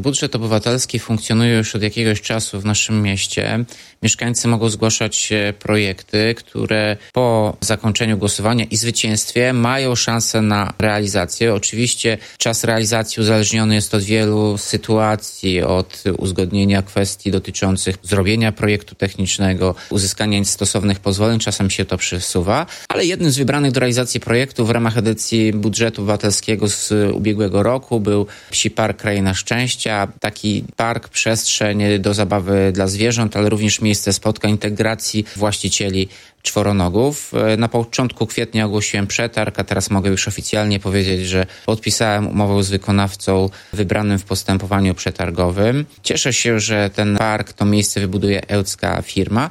Budżet obywatelski funkcjonuje już od jakiegoś czasu w naszym mieście. Mieszkańcy mogą zgłaszać projekty, które po zakończeniu głosowania i zwycięstwie mają szansę na realizację. Oczywiście czas realizacji uzależniony jest od wielu sytuacji, od uzgodnienia kwestii dotyczących zrobienia projektu technicznego, uzyskania stosownych pozwoleń, czasem się to przesuwa, ale jednym z wybranych do realizacji projektów w ramach edycji budżetu obywatelskiego z ubiegłego roku był Psi Park Kraina Szczęścia, taki park, przestrzeń do zabawy dla zwierząt, ale również miejsce spotkań, integracji właścicieli czworonogów. Na początku kwietnia ogłosiłem przetarg, a teraz mogę już oficjalnie powiedzieć, że podpisałem umowę z wykonawcą wybranym w postępowaniu przetargowym. Cieszę się, że ten park, to miejsce wybuduje ełcka firma.